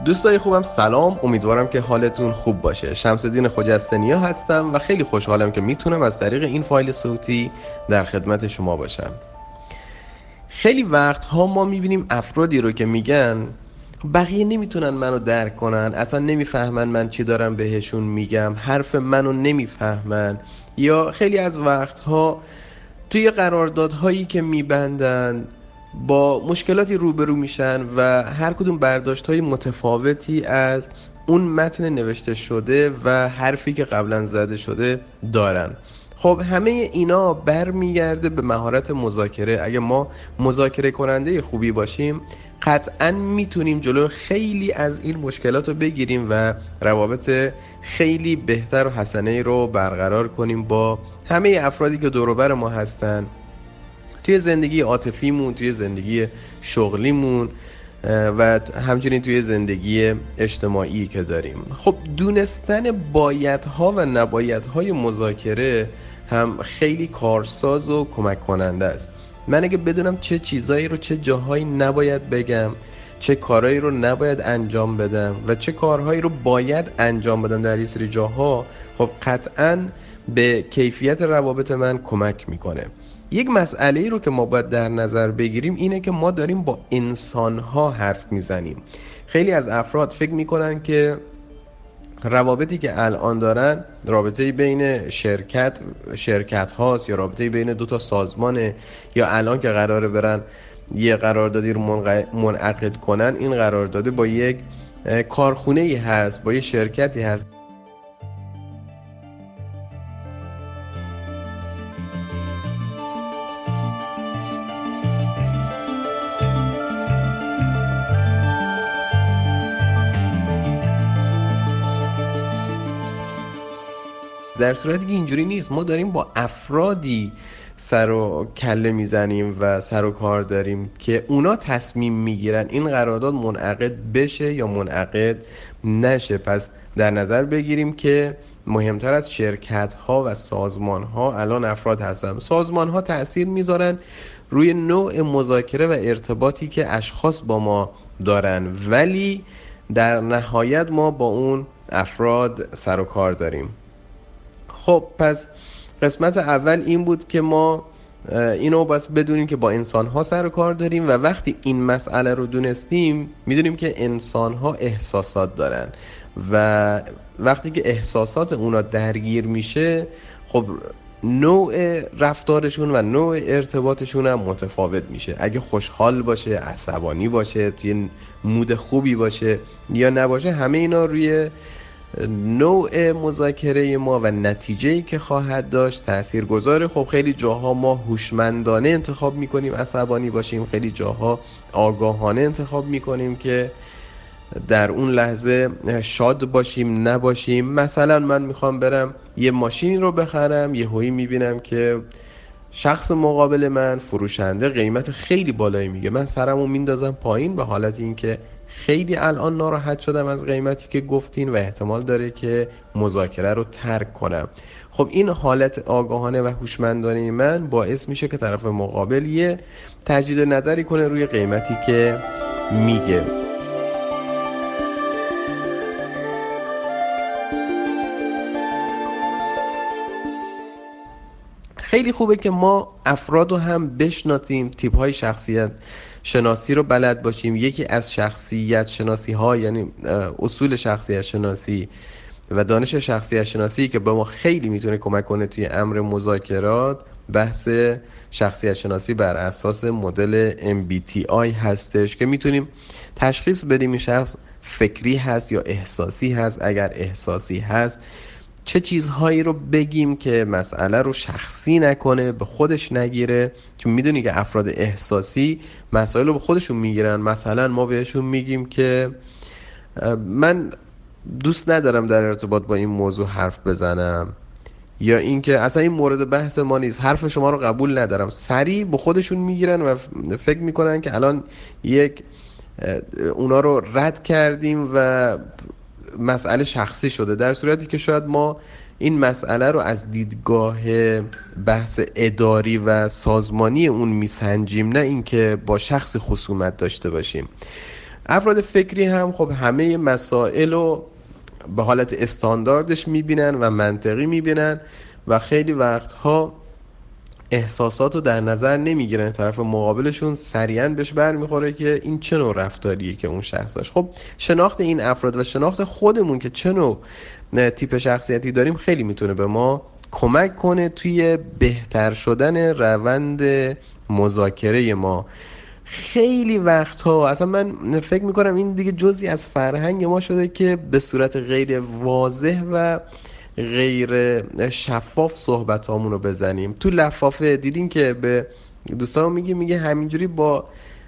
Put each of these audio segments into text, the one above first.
دوستای خوبم سلام، امیدوارم که حالتون خوب باشه. شمس‌الدین خجستنیا هستم و خیلی خوشحالم که میتونم از طریق این فایل صوتی در خدمت شما باشم. خیلی وقتها ما میبینیم افرادی رو که میگن بقیه نمیتونن منو درک کنن، اصلا نمیفهمن من چی دارم بهشون میگم، حرف منو نمیفهمن، یا خیلی از وقتها توی قراردادهایی که میبندن با مشکلاتی روبرو میشن و هر کدوم برداشت‌های متفاوتی از اون متن نوشته شده و حرفی که قبلا زده شده دارن. خب همه اینا برمیگرده به مهارت مذاکره. اگه ما مذاکره کننده خوبی باشیم قطعا میتونیم جلو خیلی از این مشکلات رو بگیریم و روابط خیلی بهتر و حسنه رو برقرار کنیم با همه افرادی که دور و بر ما هستن، توی زندگی عاطفیمون، توی زندگی شغلیمون و همچنین توی زندگی اجتماعی که داریم. خب دونستن بایدها و نبایدهای مذاکره هم خیلی کارساز و کمک کننده است. من اگه بدونم چه چیزایی رو چه جاهایی نباید بگم، چه کارهایی رو نباید انجام بدم و چه کارهایی رو باید انجام بدم در یه سری جاها، خب قطعاً به کیفیت روابط من کمک میکنه. یک مسئله رو که ما باید در نظر بگیریم اینه که ما داریم با انسان‌ها حرف میزنیم. خیلی از افراد فکر میکنن که روابطی که الان دارن رابطه‌ای بین شرکت هاست یا رابطه‌ای بین دو تا سازمانه، یا الان که قراره برن یه قراردادی رو منعقد کنن، این قرارداد با یک کارخونه‌ای هست، با یک شرکتی هست. در صورتی که اینجوری نیست، ما داریم با افرادی سر و کله میزنیم و سر و کار داریم که اونا تصمیم میگیرن این قرارداد منعقد بشه یا منعقد نشه. پس در نظر بگیریم که مهمتر از شرکت ها و سازمان ها الان افراد هستن. سازمان ها تأثیر میذارن روی نوع مذاکره و ارتباطی که اشخاص با ما دارن، ولی در نهایت ما با اون افراد سر و کار داریم. خب پس قسمت اول این بود که ما اینو بس بدونیم که با انسان‌ها سر و کار داریم و وقتی این مسئله رو دونستیم میدونیم که انسان‌ها احساسات دارن و وقتی که احساسات اونا درگیر میشه خب نوع رفتارشون و نوع ارتباطشون هم متفاوت میشه. اگه خوشحال باشه، عصبانی باشه، توی مود خوبی باشه یا نباشه، همه اینا روی نوع مذاکره ما و نتیجه‌ای که خواهد داشت تأثیر گذاره. خب خیلی جاها ما هوشمندانه انتخاب میکنیم عصبانی باشیم، خیلی جاها آگاهانه انتخاب میکنیم که در اون لحظه شاد باشیم نباشیم. مثلا من میخوام برم یه ماشین رو بخرم، یهویی میبینم که شخص مقابل من، فروشنده، قیمت خیلی بالایی میگه، من سرمو میندازم پایین به حالت اینکه خیلی الان ناراحت شدم از قیمتی که گفتین و احتمال داره که مذاکره رو ترک کنم. خب این حالت آگاهانه و هوشمندانه من باعث میشه که طرف مقابل یه تجدید نظری کنه روی قیمتی که میگه. خیلی خوبه که ما افراد رو هم بشناسیم، تیپ های شخصیت شناسی رو بلد باشیم. یکی از شخصیت شناسی ها، یعنی اصول شخصیت شناسی و دانش شخصیت شناسی که به ما خیلی میتونه کمک کنه توی امر مذاکرات، بحث شخصیت شناسی بر اساس مدل MBTI هستش که میتونیم تشخیص بدیم این شخص فکری هست یا احساسی هست. اگر احساسی هست چه چیزهایی رو بگیم که مسئله رو شخصی نکنه، به خودش نگیره، چون میدونی که افراد احساسی مسائل رو به خودشون میگیرن. مثلا ما بهشون میگیم که من دوست ندارم در ارتباط با این موضوع حرف بزنم، یا اینکه اصلا این مورد بحث ما نیست، حرف شما رو قبول ندارم. سریع به خودشون میگیرن و فکر میکنن که الان اونا رو رد کردیم و مسئله شخصی شده، در صورتی که شاید ما این مسئله رو از دیدگاه بحث اداری و سازمانی اون میسنجیم، نه اینکه با شخصی خصومت داشته باشیم. افراد فکری هم خب همه مسائل رو به حالت استانداردش میبینن و منطقی میبینن و خیلی وقتها احساسات رو در نظر نمیگیرن. طرف مقابلشون سریعا بهش برمیخوره که این چه نوع رفتاریه که اون شخص داشت. خب شناخت این افراد و شناخت خودمون که چه نوع تیپ شخصیتی داریم خیلی میتونه به ما کمک کنه توی بهتر شدن روند مذاکره ما. خیلی وقتها اصلا من فکر میکنم این دیگه جزئی از فرهنگ ما شده که به صورت غیر واضح و غیر شفاف صحبت هامون رو بزنیم. تو لفافه دیدیم که به دوستان میگه همینجوری با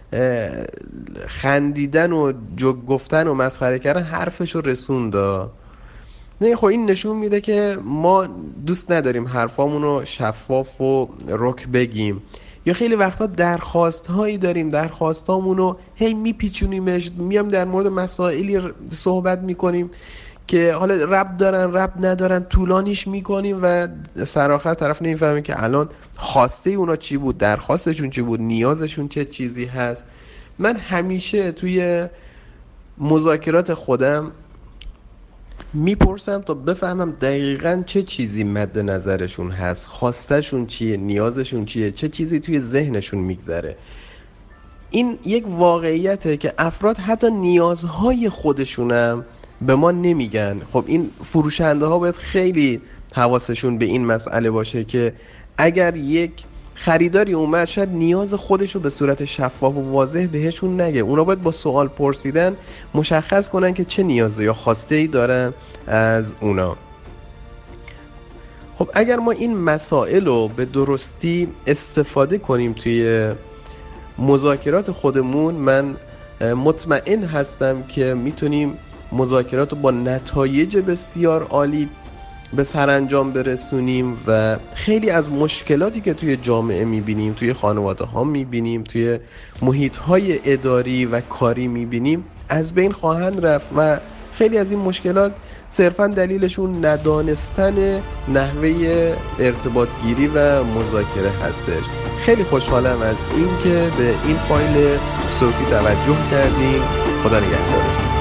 خندیدن و جوک گفتن و مسخره کردن حرفش رو رسوندا. نه خب این نشون میده که ما دوست نداریم حرفامون رو شفاف و رک بگیم، یا خیلی وقتا درخواست هایی داریم، درخواست هامون رو هی میپیچونیمش، میام در مورد مسائلی صحبت میکنیم که حالا رب دارن رب ندارن، طولانیش میکنیم و سرآخر طرف نمیفهمه که الان خواسته اونا چی بود، درخواستشون چی بود، نیازشون چه چیزی هست. من همیشه توی مذاکرات خودم میپرسم تا بفهمم دقیقاً چه چیزی مد نظرشون هست، خواستشون چیه، نیازشون چیه، چه چیزی توی ذهنشون میگذره. این یک واقعیته که افراد حتی نیازهای خودشونم به ما نمیگن. خب این فروشنده ها باید خیلی حواسشون به این مسئله باشه که اگر یک خریداری اومد شاید نیاز خودشو به صورت شفاف و واضح بهشون نگه. اونا باید با سوال پرسیدن مشخص کنن که چه نیازی یا خواسته‌ای دارن از اونا. خب اگر ما این مسائل رو به درستی استفاده کنیم توی مذاکرات خودمون، من مطمئن هستم که میتونیم مذاکرات رو با نتایج بسیار عالی به سرانجام برسونیم و خیلی از مشکلاتی که توی جامعه میبینیم، توی خانواده ها میبینیم، توی محیط های اداری و کاری میبینیم از بین خواهند رفت و خیلی از این مشکلات صرفا دلیلشون ندانستن نحوه ارتباط گیری و مذاکره هستش. خیلی خوشحالم از این که به این فایل صوتی توجه کردیم. خدا نگهدار.